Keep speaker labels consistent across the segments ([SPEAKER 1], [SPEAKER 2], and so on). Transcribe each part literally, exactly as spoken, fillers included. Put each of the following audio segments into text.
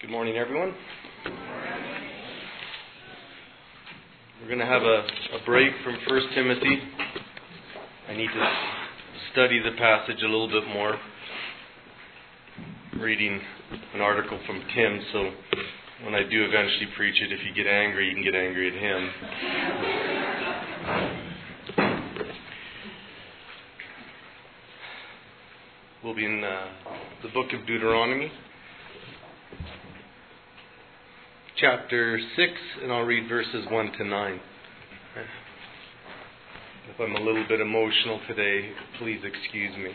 [SPEAKER 1] Good morning, everyone. We're going to have a, a break from First Timothy. I need to study the passage a little bit more. I'm reading an article from Tim, so when I do eventually preach it, if you get angry, you can get angry at him. We'll be in uh, the book of Deuteronomy, chapter six, and I'll read verses one to nine. If I'm a little bit emotional today, please excuse me.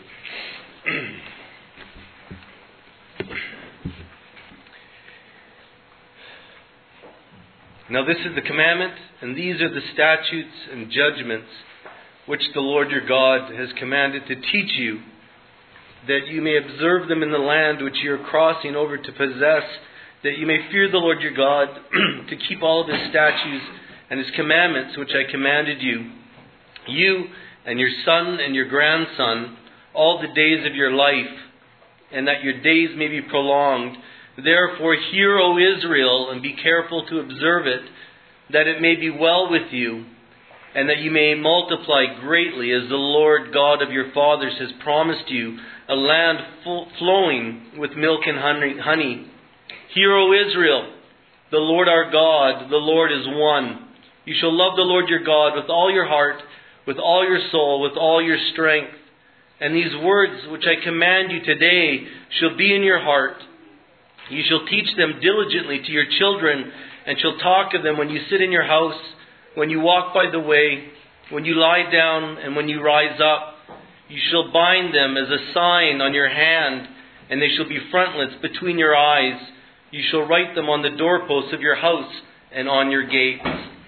[SPEAKER 1] Now this is the commandment, and these are the statutes and judgments which the Lord your God has commanded to teach you, that you may observe them in the land which you are crossing over to possess, that you may fear the Lord your God, to keep all of His statutes and His commandments which I commanded you, you and your son and your grandson, all the days of your life, and that your days may be prolonged. Therefore hear, O Israel, and be careful to observe it, that it may be well with you, and that you may multiply greatly, as the Lord God of your fathers has promised you, a land full, flowing with milk and honey. Hear, O Israel, the Lord our God, the Lord is one. You shall love the Lord your God with all your heart, with all your soul, with all your strength. And these words which I command you today shall be in your heart. You shall teach them diligently to your children, and shall talk of them when you sit in your house, when you walk by the way, when you lie down, and when you rise up. You shall bind them as a sign on your hand, and they shall be frontlets between your eyes. You shall write them on the doorposts of your house and on your gates.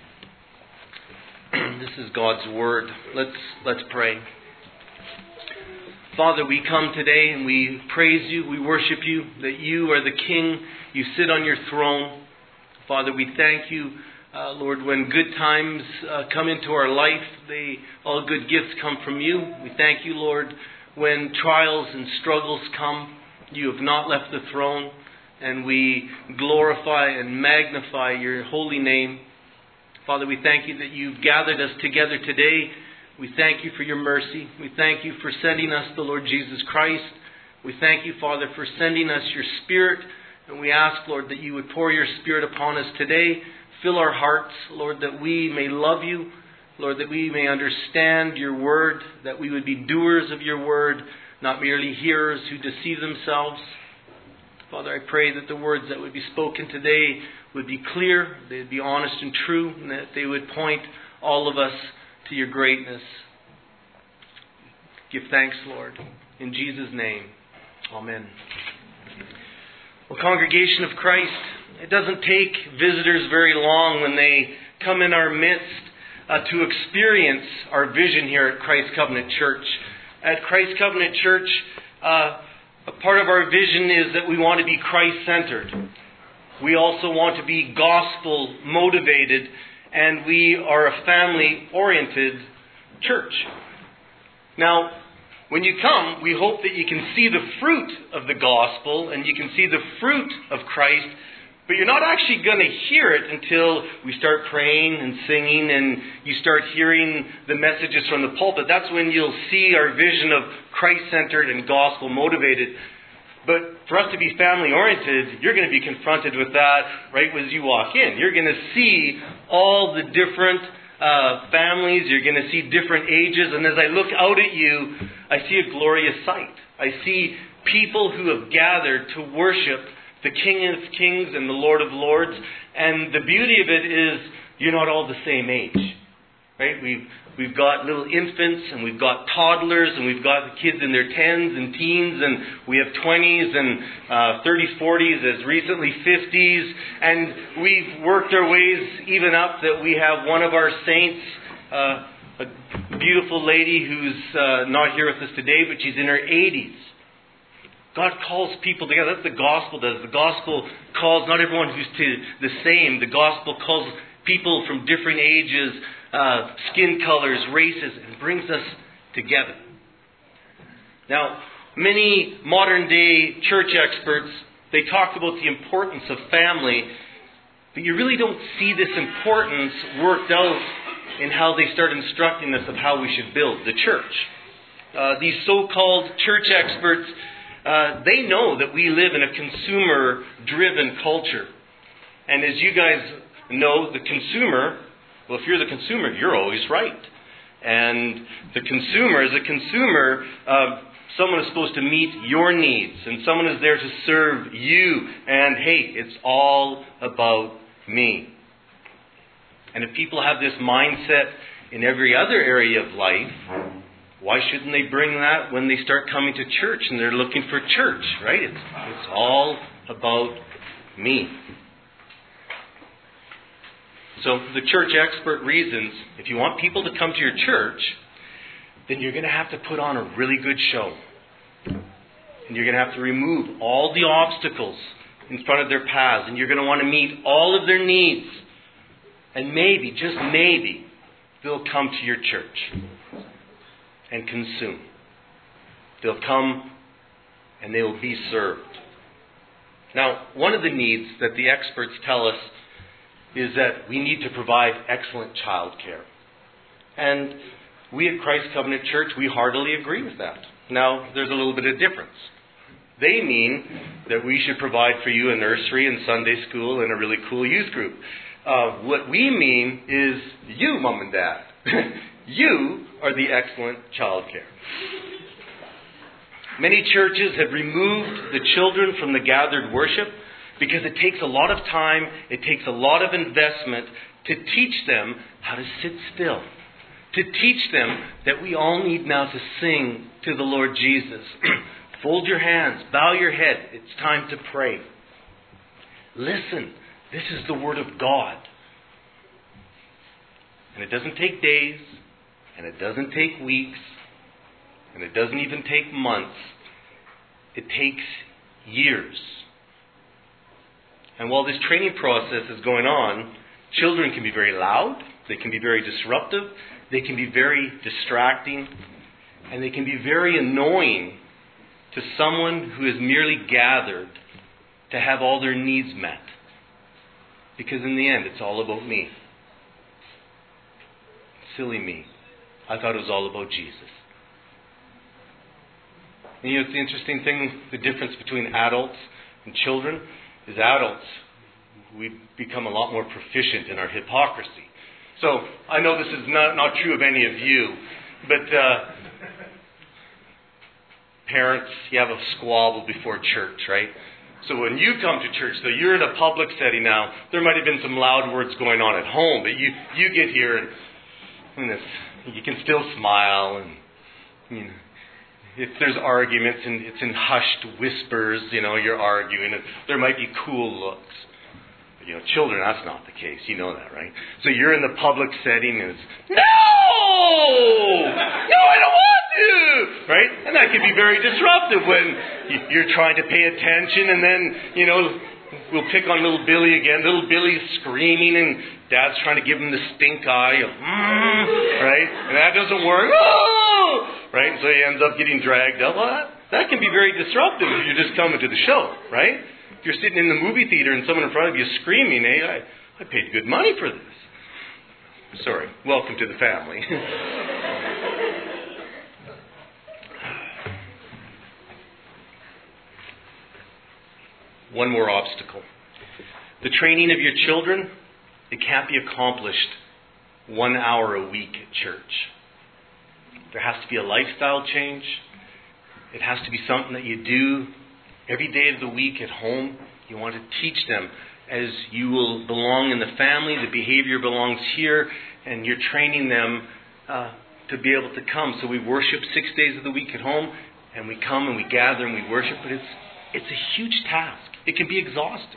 [SPEAKER 1] This is God's word. Let's let's pray. Father, we come today and we praise you, we worship you, that you are the King, you sit on your throne. Father, we thank you, uh, Lord, when good times uh, come into our life, they all good gifts come from you. We thank you, Lord, when trials and struggles come, you have not left the throne, and we glorify and magnify your holy name. Father, we thank you that you've gathered us together today. We thank you for your mercy. We thank you for sending us the Lord Jesus Christ. We thank you, Father, for sending us your Spirit. And we ask, Lord, that you would pour your Spirit upon us today. Fill our hearts, Lord, that we may love you. Lord, that we may understand your word. That we would be doers of your word, not merely hearers who deceive themselves. Father, I pray that the words that would be spoken today would be clear, they'd be honest and true, and that they would point all of us to your greatness. Give thanks, Lord. In Jesus' name, amen. Well, congregation of Christ, it doesn't take visitors very long when they come in our midst uh, to experience our vision here at Christ Covenant Church. At Christ Covenant Church, uh, a part of our vision is that we want to be Christ-centered. We also want to be gospel-motivated, and we are a family-oriented church. Now, when you come, we hope that you can see the fruit of the gospel and you can see the fruit of Christ, but you're not actually going to hear it until we start praying and singing and you start hearing the messages from the pulpit. That's when you'll see our vision of Christ-centered and gospel-motivated. But for us to be family-oriented, you're going to be confronted with that right as you walk in. You're going to see all the different uh, families. You're going to see different ages. And as I look out at you, I see a glorious sight. I see people who have gathered to worship the King of Kings and the Lord of Lords. And the beauty of it is you're not all the same age. Right? We've We've got little infants, and we've got toddlers, and we've got kids in their tens and teens, and we have twenties and uh, thirties, forties, as recently fifties. And we've worked our ways even up that we have one of our saints, uh, a beautiful lady who's uh, not here with us today, but she's in her eighties. God calls people together. That's what the gospel does. The gospel calls not everyone who's to the same. The gospel calls people from different ages, Uh, skin colors, races, and brings us together. Now, many modern day church experts they talk about the importance of family, but you really don't see this importance worked out in how they start instructing us of how we should build the church. Uh, these so-called church experts, uh, they know that we live in a consumer-driven culture. And as you guys know, the consumer, well, if you're the consumer, you're always right. And the consumer, as a consumer, uh, someone is supposed to meet your needs. And someone is there to serve you. And hey, it's all about me. And if people have this mindset in every other area of life, why shouldn't they bring that when they start coming to church and they're looking for church, right? It's, it's all about me. So the church expert reasons, if you want people to come to your church, then you're going to have to put on a really good show. And you're going to have to remove all the obstacles in front of their paths. And you're going to want to meet all of their needs. And maybe, just maybe, they'll come to your church and consume. They'll come and they will be served. Now, one of the needs that the experts tell us is that we need to provide excellent child care. And we at Christ Covenant Church, we heartily agree with that. Now, there's a little bit of difference. They mean that we should provide for you a nursery and Sunday school and a really cool youth group. Uh, what we mean is you, Mom and Dad. You are the excellent child care. Many churches have removed the children from the gathered worship because it takes a lot of time, it takes a lot of investment to teach them how to sit still. To teach them that we all need now to sing to the Lord Jesus. Fold your hands, bow your head. It's time to pray. Listen, this is the Word of God. And it doesn't take days, and it doesn't take weeks, and it doesn't even take months. It takes years. And while this training process is going on, children can be very loud, they can be very disruptive, they can be very distracting, and they can be very annoying to someone who is merely gathered to have all their needs met. Because in the end, it's all about me. Silly me. I thought it was all about Jesus. And you know, it's the interesting thing, the difference between adults and children, is adults, we become a lot more proficient in our hypocrisy. So, I know this is not, not true of any of you, but uh, parents, you have a squabble before church, right? So when you come to church, though, you're in a public setting now, there might have been some loud words going on at home, but you, you get here and, and this, you can still smile, and you know, if there's arguments and it's in hushed whispers, you know, you're arguing, and there might be cool looks. But, you know, children, that's not the case. You know that, right? So you're in the public setting and it's, no! No, I don't want to! Right? And that can be very disruptive when you're trying to pay attention, and then, you know, we'll pick on little Billy again. Little Billy's screaming and Dad's trying to give him the stink eye of, mm, right? And that doesn't work. Oh! Right? So he ends up getting dragged up. Well, that, that can be very disruptive if you're just coming to the show, right? If you're sitting in the movie theater and someone in front of you is screaming, hey, I, I paid good money for this. Sorry. Welcome to the family. One more obstacle. The training of your children, it can't be accomplished one hour a week at church. There has to be a lifestyle change. It has to be something that you do every day of the week at home. You want to teach them as you will belong in the family. The behavior belongs here, and you're training them uh, to be able to come. So we worship six days of the week at home, and we come and we gather and we worship, but it's it's a huge task. It can be exhausting.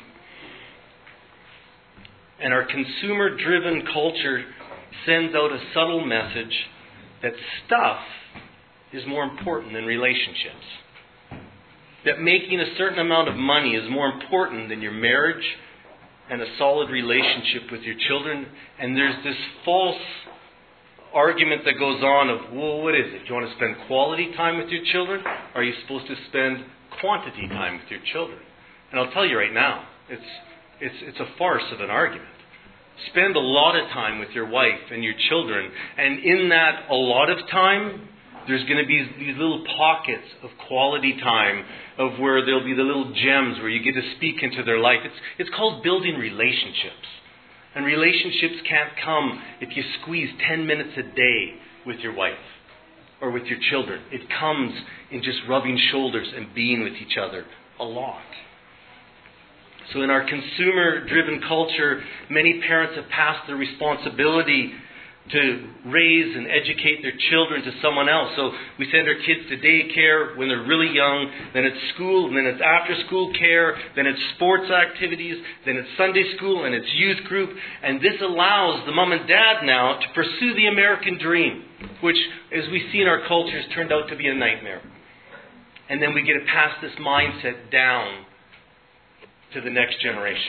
[SPEAKER 1] And our consumer-driven culture sends out a subtle message that stuff is more important than relationships. That making a certain amount of money is more important than your marriage and a solid relationship with your children. And there's this false argument that goes on of, well, what is it? Do you want to spend quality time with your children? Or are you supposed to spend quantity time with your children? And I'll tell you right now, it's it's it's a farce of an argument. Spend a lot of time with your wife and your children, and in that a lot of time, there's going to be these little pockets of quality time of where there'll be the little gems where you get to speak into their life. It's it's called building relationships. And relationships can't come if you squeeze ten minutes a day with your wife or with your children. It comes in just rubbing shoulders and being with each other a lot. So in our consumer-driven culture, many parents have passed the responsibility to raise and educate their children to someone else. So we send our kids to daycare when they're really young, then it's school, and then it's after-school care, then it's sports activities, then it's Sunday school, and it's youth group. And this allows the mom and dad now to pursue the American dream, which, as we see in our culture, has turned out to be a nightmare. And then we get to pass this mindset down to the next generation.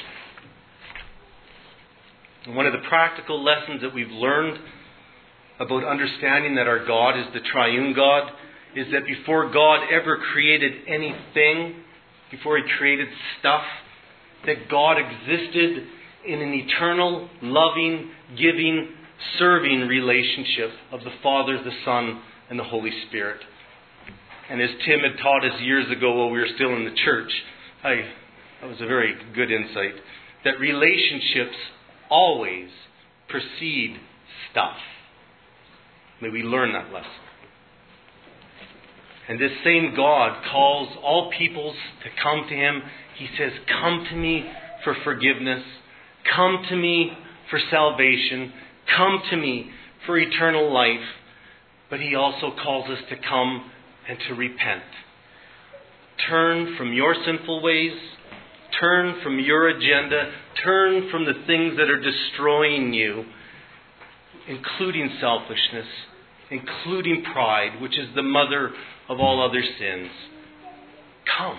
[SPEAKER 1] And one of the practical lessons that we've learned about understanding that our God is the triune God is that before God ever created anything, before He created stuff, that God existed in an eternal, loving, giving, serving relationship of the Father, the Son, and the Holy Spirit. And as Tim had taught us years ago while we were still in the church, I, that was a very good insight, that relationships always precede stuff. May we learn that lesson. And this same God calls all peoples to come to Him. He says, come to me for forgiveness. Come to me for salvation. Come to me for eternal life. But He also calls us to come and to repent. Turn from your sinful ways. Turn from your agenda. Turn from the things that are destroying you, including selfishness, including pride, which is the mother of all other sins. Come.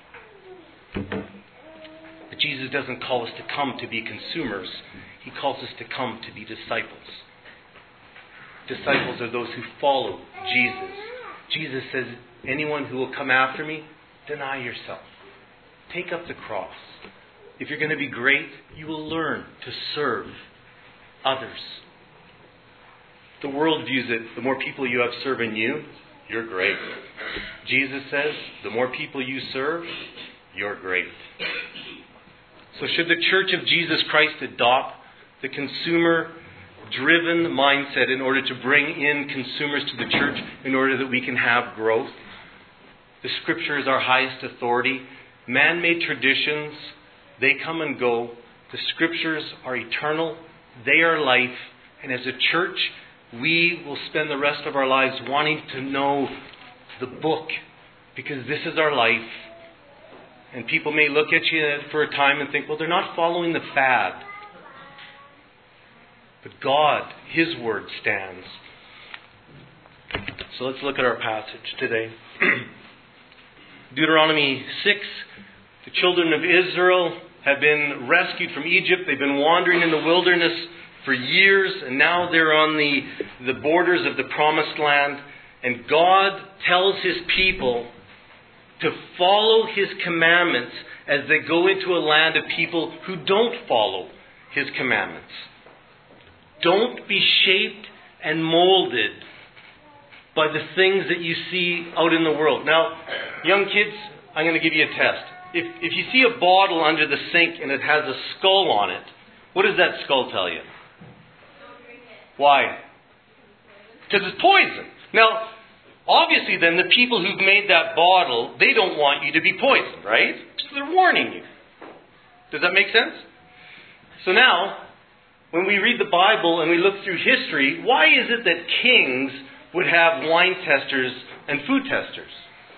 [SPEAKER 1] But Jesus doesn't call us to come to be consumers. He calls us to come to be disciples. Disciples are those who follow Jesus. Jesus says, anyone who will come after me, deny yourself. Take up the cross. If you're going to be great, you will learn to serve others. The world views it, the more people you have serving you, you're great. Jesus says, the more people you serve, you're great. So should the Church of Jesus Christ adopt the consumer-driven mindset in order to bring in consumers to the church in order that we can have growth? The Scripture is our highest authority. Man-made traditions, they come and go. The Scriptures are eternal. They are life. And as a church, we will spend the rest of our lives wanting to know the book, because this is our life. And people may look at you for a time and think, well, they're not following the fad. But God, His Word stands. So let's look at our passage today. Deuteronomy six. The children of Israel have been rescued from Egypt. They've been wandering in the wilderness for years, and now they're on the, the borders of the Promised Land. And God tells His people to follow His commandments as they go into a land of people who don't follow His commandments. Don't be shaped and molded by the things that you see out in the world. Now, young kids, I'm going to give you a test. If, if you see a bottle under the sink and it has a skull on it, what does that skull tell you? Why? Because it's poison. Now, obviously then, the people who've made that bottle, they don't want you to be poisoned, right? So they're warning you. Does that make sense? So now, when we read the Bible and we look through history, why is it that kings would have wine testers and food testers?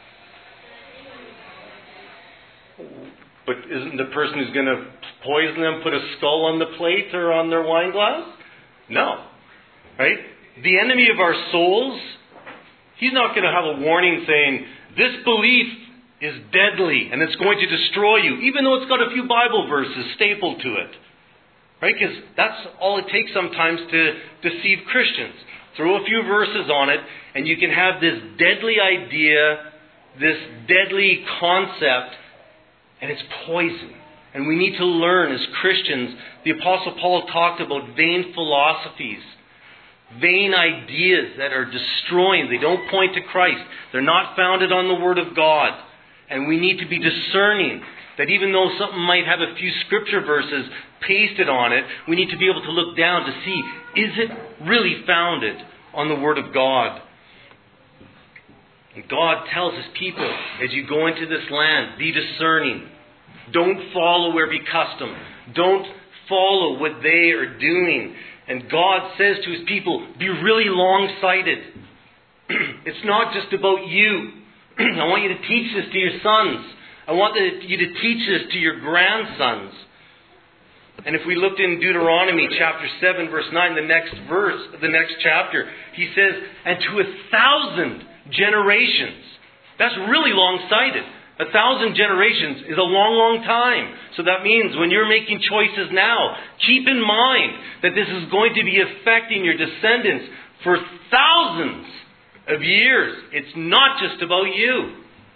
[SPEAKER 1] But isn't the person who's going to poison them put a skull on the plate or on their wine glass? No. Right? The enemy of our souls, he's not going to have a warning saying, this belief is deadly and it's going to destroy you, even though it's got a few Bible verses stapled to it. Right? Because that's all it takes sometimes to deceive Christians. Throw a few verses on it and you can have this deadly idea, this deadly concept, And it's poison. And we need to learn as Christians. The Apostle Paul talked about vain philosophies, vain ideas that are destroying. They don't point to Christ. They're not founded on the Word of God. And we need to be discerning that even though something might have a few scripture verses pasted on it, we need to be able to look down to see, is it really founded on the Word of God? And God tells His people, as you go into this land, be discerning. Don't follow every custom. Don't follow what they are doing. And God says to His people, be really long-sighted. It's not just about you. I want you to teach this to your sons. I want you to teach this to your grandsons. And if we looked in Deuteronomy chapter seven, verse nine, the next verse, the next chapter, he says, and to a thousand generations. That's really long-sighted. A thousand generations is a long, long time. So that means when you're making choices now, keep in mind that this is going to be affecting your descendants for thousands of years. It's not just about you.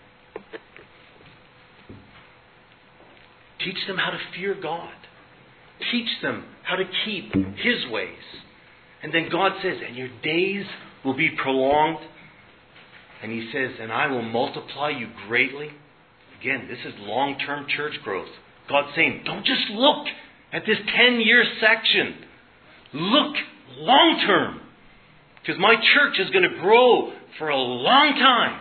[SPEAKER 1] Teach them how to fear God. Teach them how to keep His ways. And then God says, and your days will be prolonged. And He says, and I will multiply you greatly. Again, this is long-term church growth. God's saying, don't just look at this ten-year section. Look long-term. Because my church is going to grow for a long time.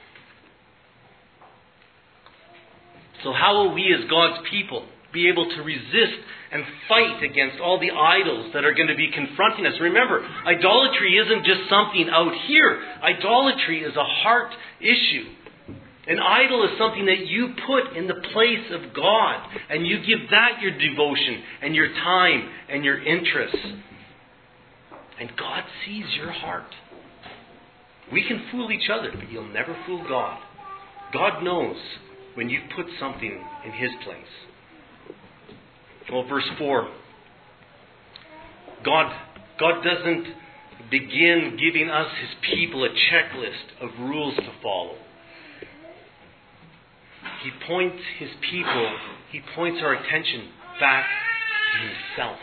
[SPEAKER 1] So how will we as God's people be able to resist and fight against all the idols that are going to be confronting us? Remember, idolatry isn't just something out here. Idolatry is a heart issue. An idol is something that you put in the place of God. And you give that your devotion and your time and your interest. And God sees your heart. We can fool each other, but you'll never fool God. God knows when you put something in His place. Well, verse four. God, God doesn't begin giving us His people a checklist of rules to follow. He points His people, He points our attention back to Himself.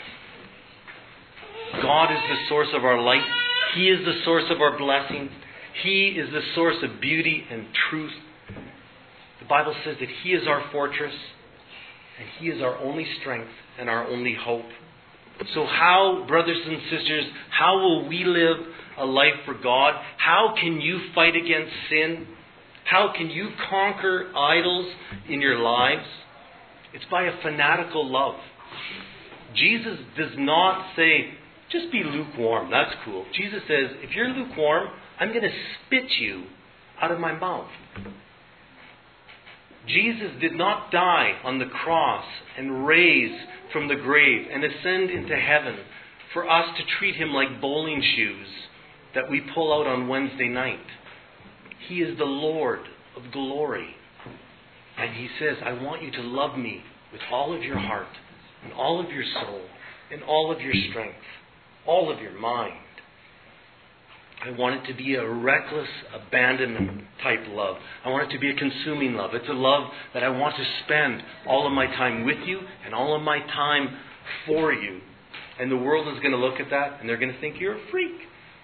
[SPEAKER 1] God is the source of our light. He is the source of our blessing. He is the source of beauty and truth. The Bible says that He is our fortress and He is our only strength and our only hope. So how, brothers and sisters, how will we live a life for God? How can you fight against sin? How can you conquer idols in your lives? It's by a fanatical love. Jesus does not say, just be lukewarm. That's cool. Jesus says, if you're lukewarm, I'm going to spit you out of my mouth. Jesus did not die on the cross and raise from the grave and ascend into heaven for us to treat Him like bowling shoes that we pull out on Wednesday night. He is the Lord of glory. And He says, I want you to love me with all of your heart and all of your soul and all of your strength, all of your mind. I want it to be a reckless abandonment type love. I want it to be a consuming love. It's a love that I want to spend all of my time with you and all of my time for you. And the world is going to look at that and they're going to think you're a freak.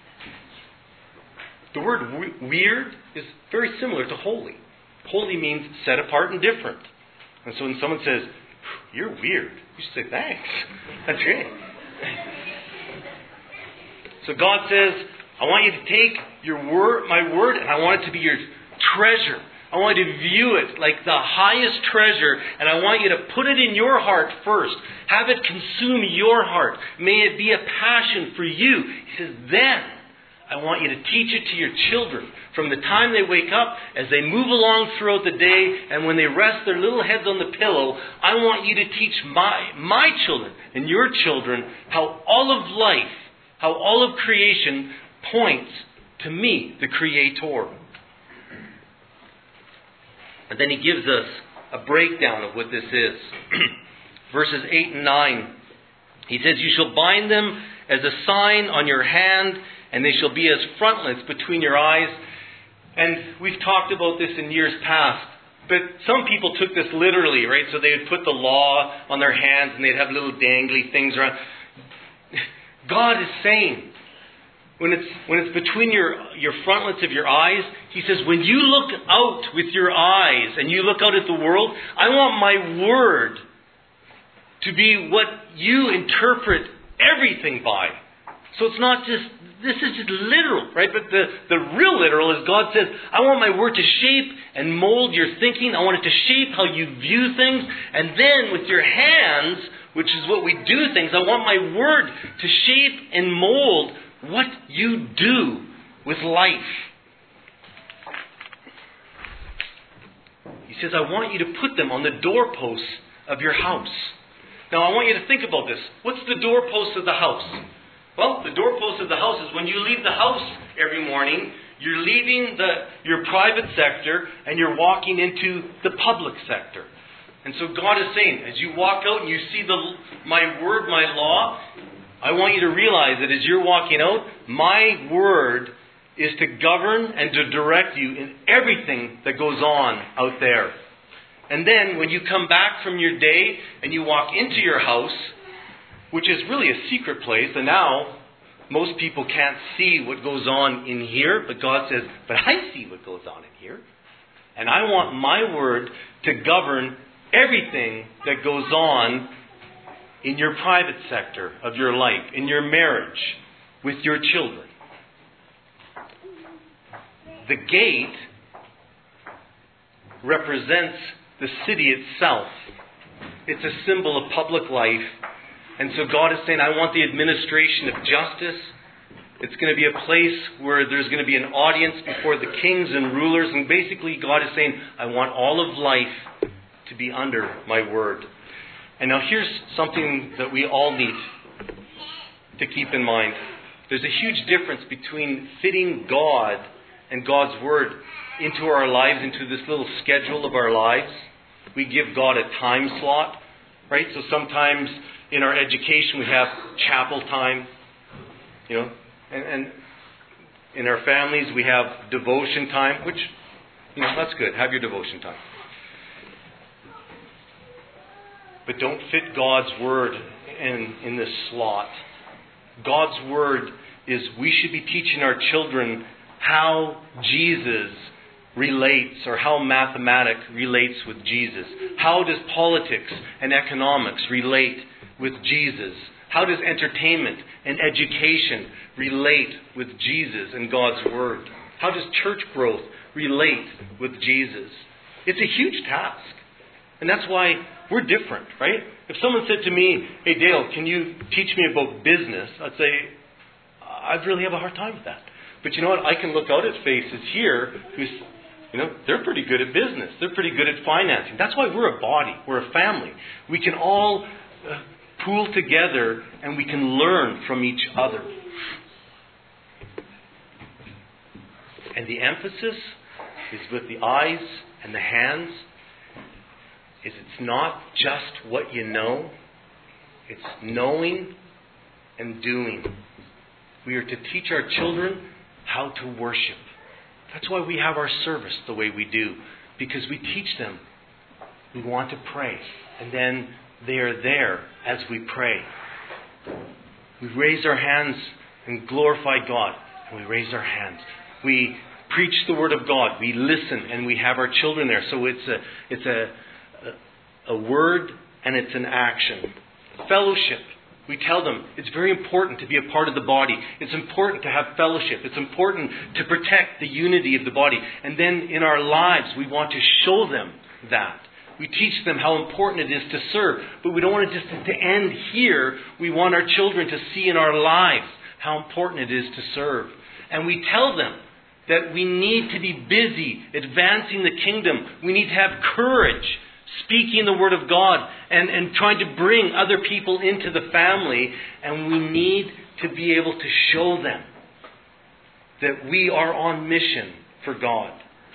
[SPEAKER 1] The word weird is very similar to holy. Holy means set apart and different. And so when someone says, you're weird, you should say, thanks. That's great. So God says, I want you to take your word, my word, and I want it to be your treasure. I want you to view it like the highest treasure, and I want you to put it in your heart first. Have it consume your heart. May it be a passion for you. He says, then I want you to teach it to your children from the time they wake up, as they move along throughout the day, and when they rest their little heads on the pillow. I want you to teach my, my children and your children how all of life, how all of creation points to me, the Creator. And then he gives us a breakdown of what this is. Verses eight and nine. He says, you shall bind them as a sign on your hand, and they shall be as frontlets between your eyes. And we've talked about this in years past. But some people took this literally, right? So they would put the law on their hands and they'd have little dangly things around. God is saying, when it's when it's between your, your frontlets of your eyes, He says, when you look out with your eyes and you look out at the world, I want my word to be what you interpret everything by. So it's not just, this is just literal, right? But the, the real literal is God says, I want my word to shape and mold your thinking. I want it to shape how you view things. And then with your hands, which is what we do things, I want my word to shape and mold what you do with life. He says, I want you to put them on the doorposts of your house. Now I want you to think about this. What's the doorpost of the house? Well, the doorpost of the house is when you leave the house every morning, you're leaving the your private sector and you're walking into the public sector. And so God is saying, as you walk out and you see the my word, my law, I want you to realize that as you're walking out, my word is to govern and to direct you in everything that goes on out there. And then when you come back from your day and you walk into your house, which is really a secret place, and now most people can't see what goes on in here, but God says, but I see what goes on in here. And I want my word to govern everything that goes on in your private sector of your life, in your marriage, with your children. The gate represents the city itself. It's a symbol of public life. And so God is saying, I want the administration of justice. It's going to be a place where there's going to be an audience before the kings and rulers. And basically God is saying, I want all of life to be under my word. And now here's something that we all need to keep in mind. There's a huge difference between fitting God and God's word into our lives, into this little schedule of our lives. We give God a time slot, right? So sometimes in our education we have chapel time, you know, and, and in our families we have devotion time, which, you know, that's good. Have your devotion time. But don't fit God's word in, in this slot. God's word is we should be teaching our children how Jesus relates, or how mathematics relates with Jesus. How does politics and economics relate with Jesus? How does entertainment and education relate with Jesus and God's word? How does church growth relate with Jesus? It's a huge task. And that's why we're different, right? If someone said to me, hey Dale, can you teach me about business? I'd say, I'd really have a hard time with that. But you know what? I can look out at faces here who's, you know, they're pretty good at business. They're pretty good at financing. That's why we're a body. We're a family. We can all uh, pool together and we can learn from each other. And the emphasis is with the eyes and the hands. Is it's not just what you know. It's knowing and doing. We are to teach our children how to worship. That's why we have our service the way we do. Because we teach them we want to pray. And then they are there as we pray. We raise our hands and glorify God. And we raise our hands. We preach the word of God. We listen and we have our children there. So it's a it's a a word and it's an action. Fellowship. We tell them it's very important to be a part of the body. It's important to have fellowship. It's important to protect the unity of the body. And then in our lives, we want to show them that. We teach them how important it is to serve. But we don't want it just to end here. We want our children to see in our lives how important it is to serve. And we tell them that we need to be busy advancing the kingdom. We need to have courage speaking the word of God and, and trying to bring other people into the family. And we need to be able to show them that we are on mission for God.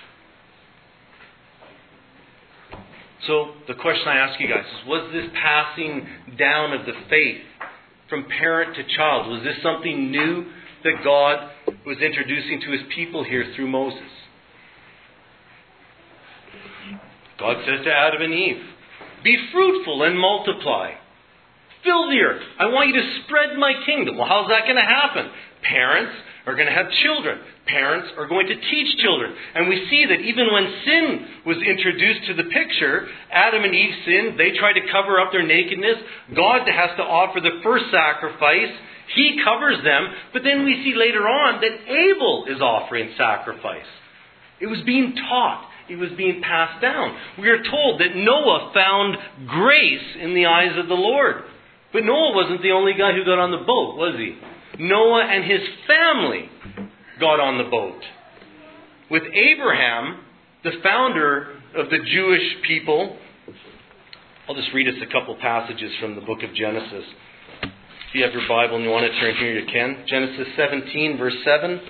[SPEAKER 1] So the question I ask you guys is, was this passing down of the faith from parent to child, was this something new that God was introducing to his people here through Moses? God says to Adam and Eve, be fruitful and multiply. Fill the earth. I want you to spread my kingdom. Well, how's that going to happen? Parents are going to have children. Parents are going to teach children. And we see that even when sin was introduced to the picture, Adam and Eve sinned. They tried to cover up their nakedness. God has to offer the first sacrifice. He covers them. But then we see later on that Abel is offering sacrifice. It was being taught. It was being passed down. We are told that Noah found grace in the eyes of the Lord. But Noah wasn't the only guy who got on the boat, was he? Noah and his family got on the boat. With Abraham, the founder of the Jewish people, I'll just read us a couple passages from the book of Genesis. If you have your Bible and you want to turn here, you can. Genesis seventeen, verse seven.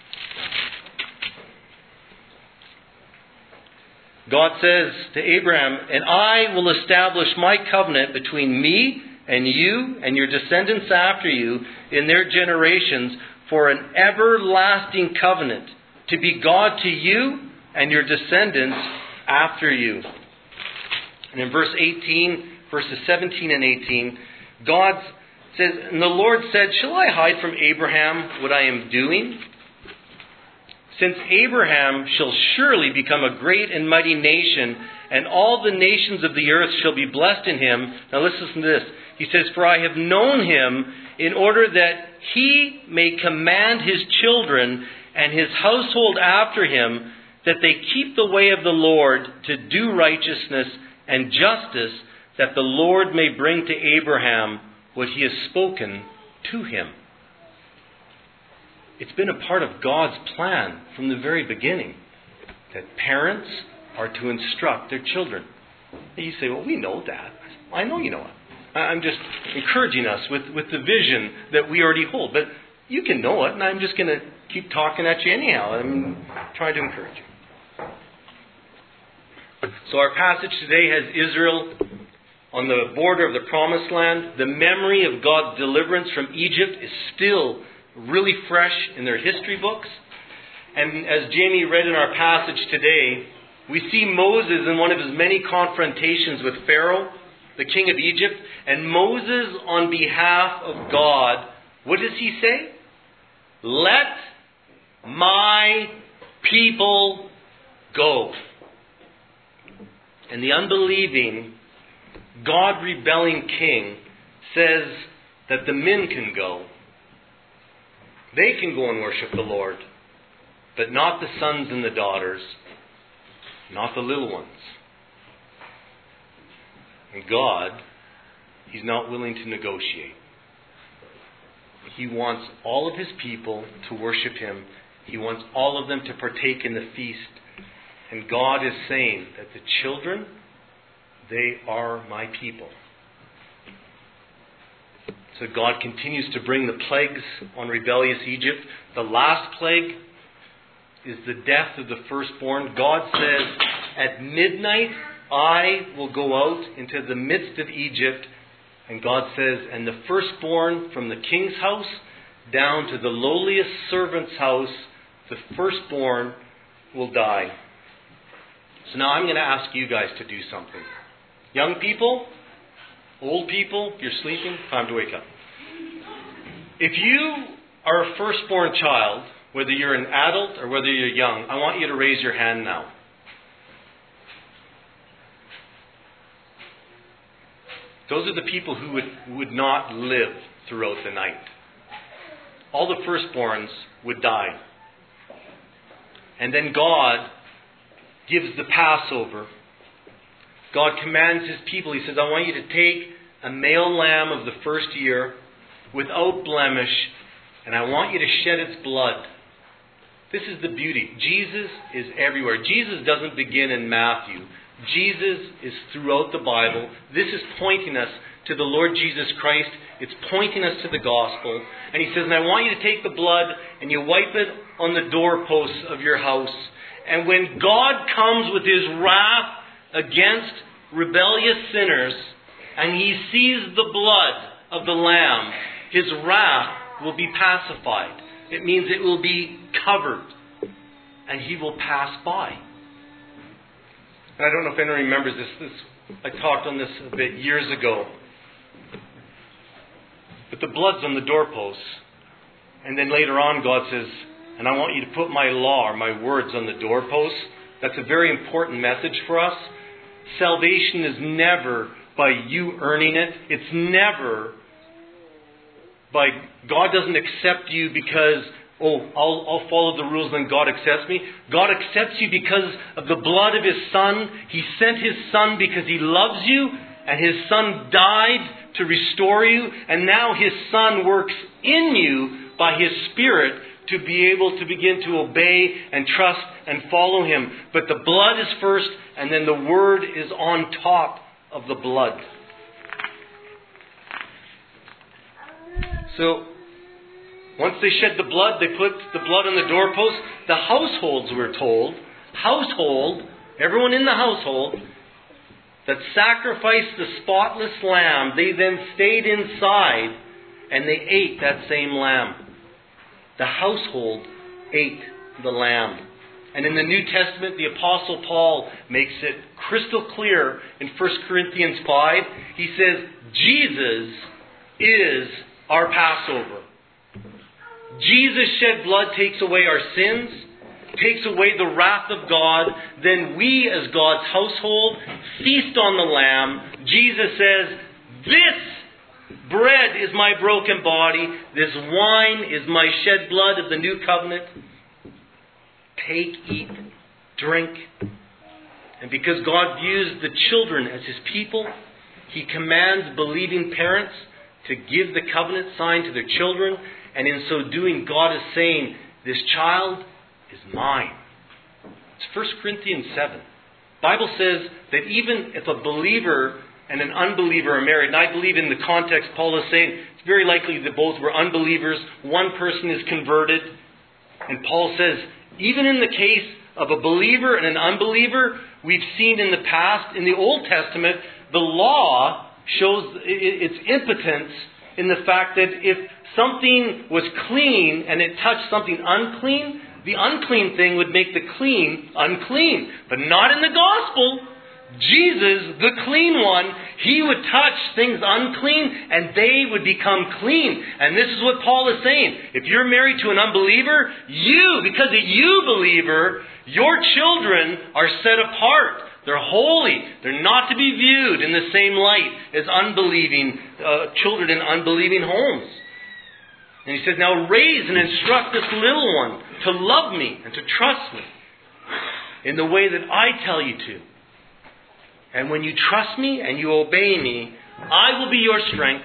[SPEAKER 1] God says to Abraham, and I will establish my covenant between me and you and your descendants after you in their generations for an everlasting covenant, to be God to you and your descendants after you. And in verse eighteen, verses seventeen and eighteen, God says, and the Lord said, shall I hide from Abraham what I am doing? Since Abraham shall surely become a great and mighty nation, and all the nations of the earth shall be blessed in him. Now listen to this. He says, for I have known him in order that he may command his children and his household after him, that they keep the way of the Lord to do righteousness and justice, that the Lord may bring to Abraham what he has spoken to him. It's been a part of God's plan from the very beginning that parents are to instruct their children. And you say, well, we know that. I know you know it. I'm just encouraging us with, with the vision that we already hold. But you can know it, and I'm just going to keep talking at you anyhow. I'm trying to encourage you. So our passage today has Israel on the border of the Promised Land. The memory of God's deliverance from Egypt is still really fresh in their history books. And as Jamie read in our passage today, we see Moses in one of his many confrontations with Pharaoh, the king of Egypt. And Moses, on behalf of God, what does he say? Let my people go. And the unbelieving, God-rebelling king says that the men can go. They can go and worship the Lord, but not the sons and the daughters, not the little ones. And God, He's not willing to negotiate. He wants all of His people to worship Him. He wants all of them to partake in the feast. And God is saying that the children, they are my people. So God continues to bring the plagues on rebellious Egypt. The last plague is the death of the firstborn. God says, at midnight I will go out into the midst of Egypt. And God says, and the firstborn from the king's house down to the lowliest servant's house, the firstborn will die. So now I'm going to ask you guys to do something. Young people, old people, if you're sleeping, time to wake up. If you are a firstborn child, whether you're an adult or whether you're young, I want you to raise your hand now. Those are the people who would, would not live throughout the night. All the firstborns would die. And then God gives the Passover. God commands His people. He says, I want you to take a male lamb of the first year without blemish, and I want you to shed its blood. This is the beauty. Jesus is everywhere. Jesus doesn't begin in Matthew. Jesus is throughout the Bible. This is pointing us to the Lord Jesus Christ. It's pointing us to the gospel. And He says, and I want you to take the blood and you wipe it on the doorposts of your house. And when God comes with His wrath against rebellious sinners, and He sees the blood of the Lamb, His wrath will be pacified. It means it will be covered, and He will pass by. And I don't know if anyone remembers this. this. I talked on this a bit years ago. But the blood's on the doorposts. And then later on God says, and I want you to put my law or my words on the doorposts. That's a very important message for us. Salvation is never by you earning it. It's never by God doesn't accept you because, oh, I'll, I'll follow the rules and God accepts me. God accepts you because of the blood of His Son. He sent His Son because He loves you, and His Son died to restore you, and now His Son works in you by His Spirit to be able to begin to obey and trust and follow Him. But the blood is first, and then the Word is on top of the blood. So, once they shed the blood, they put the blood on the doorpost. The households, we're told, household, everyone in the household, that sacrificed the spotless lamb, they then stayed inside and they ate that same lamb. The household ate the lamb. And in the New Testament, the Apostle Paul makes it crystal clear in First Corinthians five. He says, Jesus is our Passover. Jesus' shed blood takes away our sins, takes away the wrath of God. Then we, as God's household, feast on the Lamb. Jesus says, this bread is my broken body. This wine is my shed blood of the new covenant. Take, eat, drink. And because God views the children as His people, He commands believing parents to give the covenant sign to their children. And in so doing, God is saying, this child is mine. It's First Corinthians seven. The Bible says that even if a believer and an unbeliever are married, and I believe in the context Paul is saying, it's very likely that both were unbelievers. One person is converted. And Paul says, even in the case of a believer and an unbeliever, we've seen in the past, in the Old Testament, the law shows its impotence in the fact that if something was clean and it touched something unclean, the unclean thing would make the clean unclean. But not in the gospel. Jesus, the clean one, He would touch things unclean and they would become clean. And this is what Paul is saying. If you're married to an unbeliever, you, because of you, believer, your children are set apart. They're holy. They're not to be viewed in the same light as unbelieving uh, children in unbelieving homes. And he says, now raise and instruct this little one to love me and to trust me in the way that I tell you to. And when you trust me and you obey me, I will be your strength.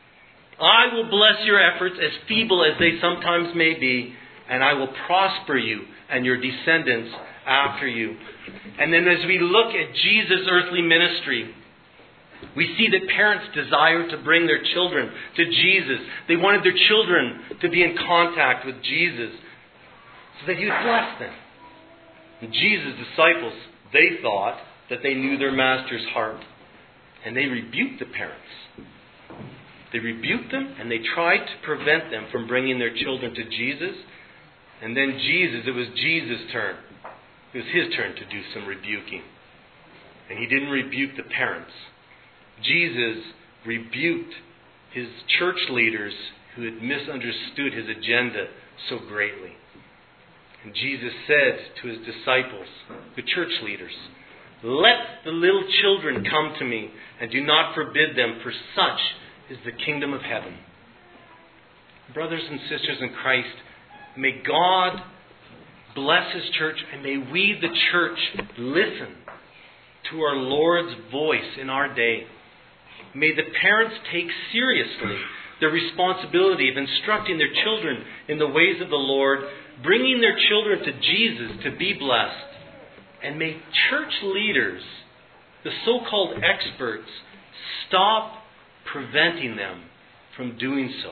[SPEAKER 1] I will bless your efforts, as feeble as they sometimes may be, and I will prosper you and your descendants after you. And then as we look at Jesus' earthly ministry, we see that parents desired to bring their children to Jesus. They wanted their children to be in contact with Jesus so that He would bless them. And Jesus' disciples, they thought that they knew their Master's heart. And they rebuked the parents. They rebuked them and they tried to prevent them from bringing their children to Jesus. And then Jesus, it was Jesus' turn. It was His turn to do some rebuking. And He didn't rebuke the parents. Jesus rebuked His church leaders who had misunderstood His agenda so greatly. And Jesus said to His disciples, the church leaders, let the little children come to me, and do not forbid them, for such is the kingdom of heaven. Brothers and sisters in Christ, may God bless His church, and may we, the church, listen to our Lord's voice in our day. May the parents take seriously their responsibility of instructing their children in the ways of the Lord, bringing their children to Jesus to be blessed. And may church leaders, the so-called experts, stop preventing them from doing so.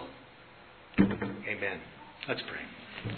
[SPEAKER 1] Amen. Let's pray.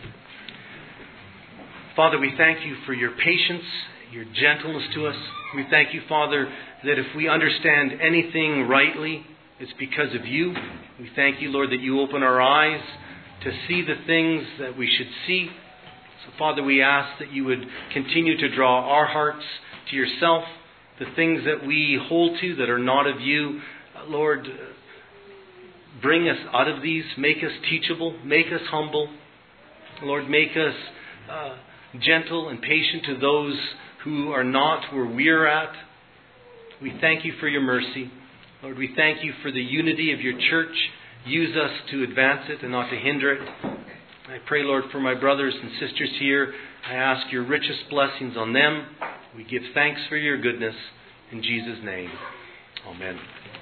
[SPEAKER 1] Father, we thank You for Your patience, Your gentleness to us. We thank You, Father, that if we understand anything rightly, it's because of You. We thank You, Lord, that You open our eyes to see the things that we should see. So, Father, we ask that You would continue to draw our hearts to yourself, the things that we hold to that are not of you. Lord, bring us out of these. Make us teachable. Make us humble. Lord, make us uh, gentle and patient to those who are not where we're at. We thank you for your mercy. Lord, we thank you for the unity of your church. Use us to advance it and not to hinder it. I pray, Lord, for my brothers and sisters here. I ask your richest blessings on them. We give thanks for your goodness. In Jesus' name, amen.